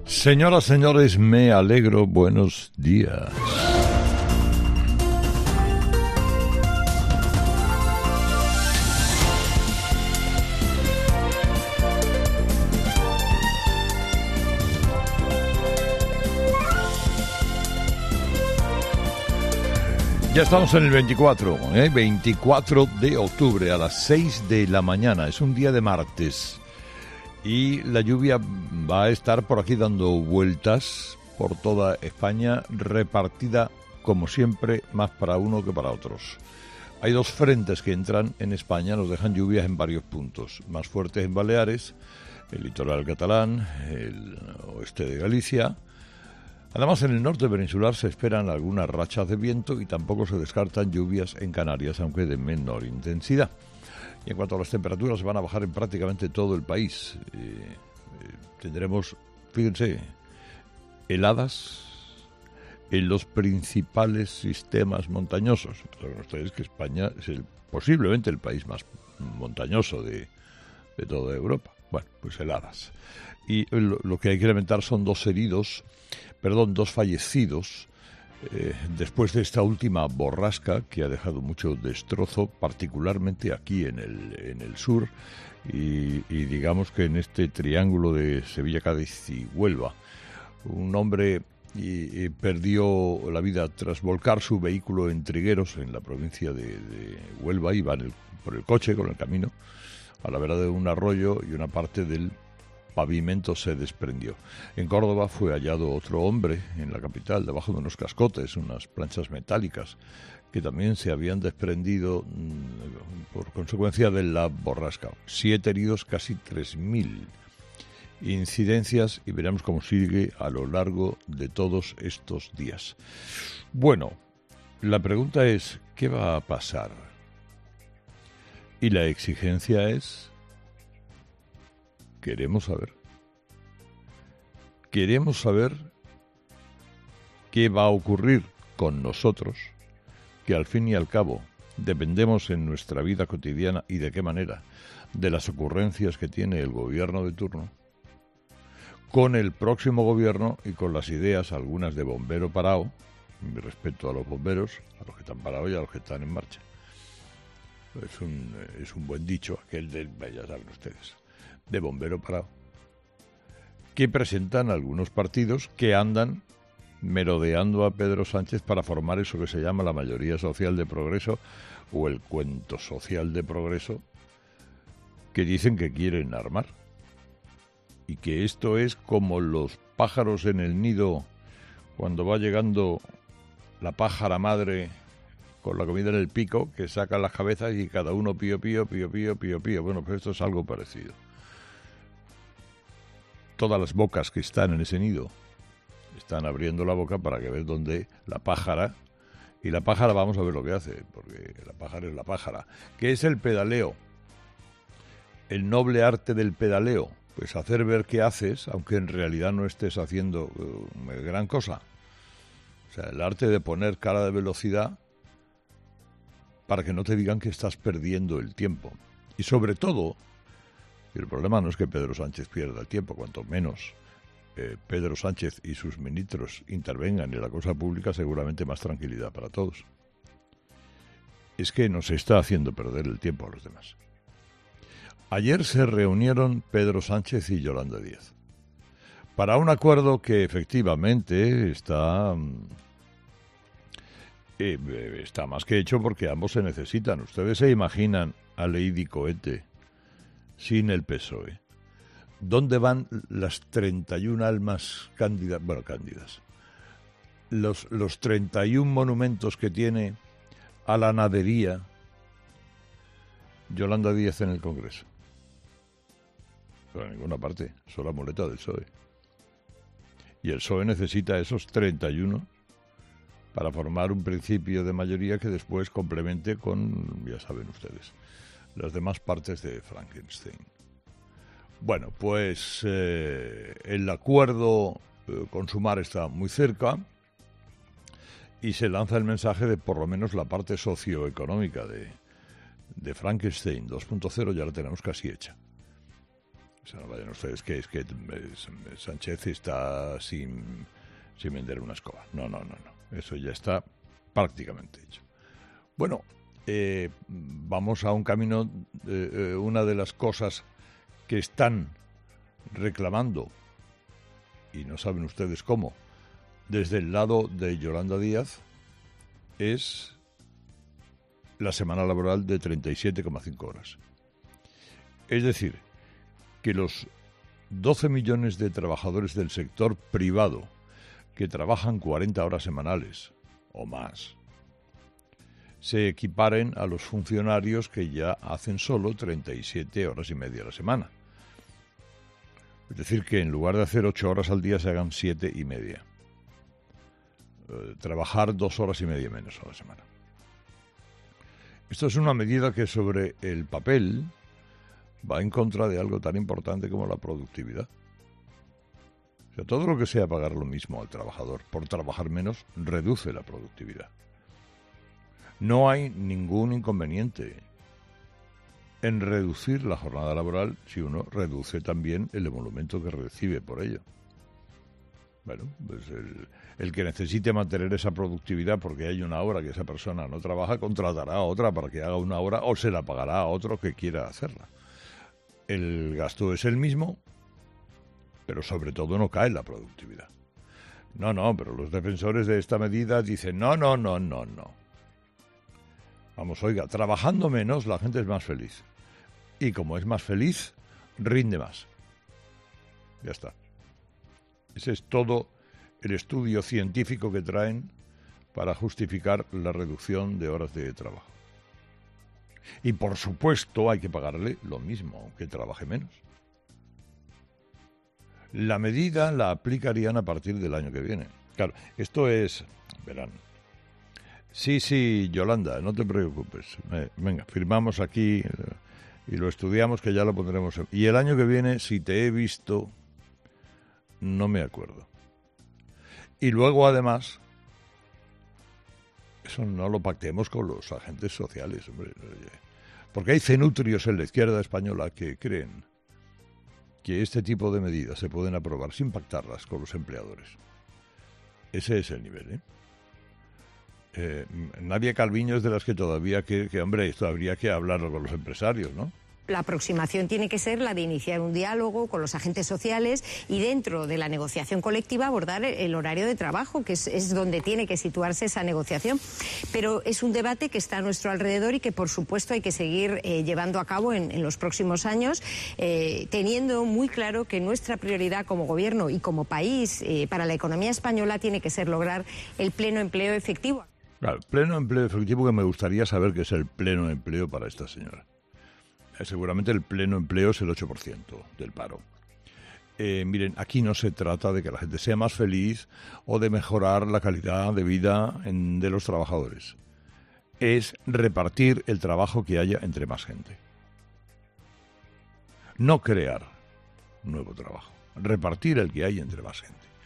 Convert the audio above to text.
Señoras, señores, me alegro. Buenos días. Ya estamos en el 24 de octubre a las 6 de la mañana. Es un día de martes. Y la lluvia va a estar por aquí dando vueltas por toda España, repartida, como siempre, más para uno que para otros. Hay dos frentes que entran en España, nos dejan lluvias en varios puntos. Más fuertes en Baleares, el litoral catalán, el oeste de Galicia. Además, en el norte peninsular se esperan algunas rachas de viento y tampoco se descartan lluvias en Canarias, aunque de menor intensidad. Y en cuanto a las temperaturas, van a bajar en prácticamente todo el país. Tendremos, fíjense, heladas en los principales sistemas montañosos. Saben ustedes que España es posiblemente el país más montañoso de toda Europa. Bueno, pues heladas. Y lo que hay que lamentar son dos fallecidos, después de esta última borrasca que ha dejado mucho destrozo, particularmente aquí en el sur y digamos que en este triángulo de Sevilla, Cádiz y Huelva. Un hombre perdió la vida tras volcar su vehículo en Trigueros, en la provincia de Huelva. Iba por el coche, con el camino, a la vera de un arroyo y una parte del pavimento se desprendió. En Córdoba fue hallado otro hombre en la capital, debajo de unos cascotes, unas planchas metálicas, que también se habían desprendido por consecuencia de la borrasca. 7 heridos, casi 3.000 incidencias, y veremos cómo sigue a lo largo de todos estos días. Bueno, la pregunta es, ¿qué va a pasar? Y la exigencia es: Queremos saber qué va a ocurrir con nosotros, que al fin y al cabo dependemos en nuestra vida cotidiana y de qué manera de las ocurrencias que tiene el gobierno de turno, con el próximo gobierno y con las ideas, algunas de bombero parado, mi respeto a los bomberos, a los que están parados y a los que están en marcha. Es un buen dicho, aquel de, ya saben ustedes, de bombero parado, que presentan algunos partidos que andan merodeando a Pedro Sánchez para formar eso que se llama la mayoría social de progreso o el cuento social de progreso, que dicen que quieren armar, y que esto es como los pájaros en el nido cuando va llegando la pájara madre con la comida en el pico, que sacan las cabezas y cada uno pío, pío, pío, pío, pío, pío. Bueno, pues esto es algo parecido. Todas las bocas que están en ese nido están abriendo la boca para que vean dónde la pájara, y la pájara vamos a ver lo que hace, porque la pájara es la pájara. ¿Qué es el pedaleo? El noble arte del pedaleo, pues hacer ver qué haces, aunque en realidad no estés haciendo gran cosa. O sea, el arte de poner cara de velocidad para que no te digan que estás perdiendo el tiempo. Y sobre todo, el problema no es que Pedro Sánchez pierda el tiempo, cuanto menos Pedro Sánchez y sus ministros intervengan en la cosa pública, seguramente más tranquilidad para todos. Es que nos está haciendo perder el tiempo a los demás. Ayer se reunieron Pedro Sánchez y Yolanda Díaz para un acuerdo que efectivamente está más que hecho, porque ambos se necesitan. Ustedes se imaginan a Lady Cohete sin el PSOE. ¿Dónde van las 31 almas cándidas? Bueno, cándidas. Los 31 monumentos que tiene a la nadería Yolanda Díaz en el Congreso. Pero en ninguna parte, solo la muleta del PSOE. Y el PSOE necesita esos 31 para formar un principio de mayoría que después complemente con, ya saben ustedes, las demás partes de Frankenstein. Bueno, pues el acuerdo con Sumar está muy cerca y se lanza el mensaje de por lo menos la parte socioeconómica de Frankenstein 2.0 ya la tenemos casi hecha. O sea, no vayan ustedes que es que Sánchez está sin vender una escoba. No. Eso ya está prácticamente hecho. Bueno, vamos a un camino. Una de las cosas que están reclamando, y no saben ustedes cómo, desde el lado de Yolanda Díaz, es la semana laboral de 37,5 horas. Es decir, que los 12 millones de trabajadores del sector privado que trabajan 40 horas semanales o más se equiparen a los funcionarios que ya hacen solo 37 horas y media a la semana. Es decir, que en lugar de hacer 8 horas al día se hagan 7 y media. Trabajar 2 horas y media menos a la semana. Esto es una medida que sobre el papel va en contra de algo tan importante como la productividad. O sea, todo lo que sea pagar lo mismo al trabajador por trabajar menos reduce la productividad. No hay ningún inconveniente en reducir la jornada laboral si uno reduce también el emolumento que recibe por ello. Bueno, pues el que necesite mantener esa productividad porque hay una hora que esa persona no trabaja, contratará a otra para que haga una hora o se la pagará a otro que quiera hacerla. El gasto es el mismo, pero sobre todo no cae la productividad. No, pero los defensores de esta medida dicen no. Vamos, oiga, trabajando menos la gente es más feliz. Y como es más feliz, rinde más. Ya está. Ese es todo el estudio científico que traen para justificar la reducción de horas de trabajo. Y por supuesto hay que pagarle lo mismo, aunque trabaje menos. La medida la aplicarían a partir del año que viene. Claro, esto es, verán. Sí, Yolanda, no te preocupes. Venga, firmamos aquí y lo estudiamos, que ya lo pondremos. Y el año que viene, si te he visto, no me acuerdo. Y luego, además, eso no lo pactemos con los agentes sociales, hombre. Porque hay cenutrios en la izquierda española que creen que este tipo de medidas se pueden aprobar sin pactarlas con los empleadores. Ese es el nivel, ¿eh? Nadia Calviño es de las que todavía que hombre, esto habría que hablarlo con los empresarios, ¿no? La aproximación tiene que ser la de iniciar un diálogo con los agentes sociales y dentro de la negociación colectiva abordar el horario de trabajo, que es donde tiene que situarse esa negociación. Pero es un debate que está a nuestro alrededor y que por supuesto hay que seguir llevando a cabo en los próximos años, teniendo muy claro que nuestra prioridad como gobierno y como país para la economía española tiene que ser lograr el pleno empleo efectivo. Claro, pleno empleo efectivo, que me gustaría saber qué es el pleno empleo para esta señora. Seguramente el pleno empleo es el 8% del paro. Miren, aquí no se trata de que la gente sea más feliz o de mejorar la calidad de vida de los trabajadores. Es repartir el trabajo que haya entre más gente. No crear nuevo trabajo, repartir el que hay entre más gente.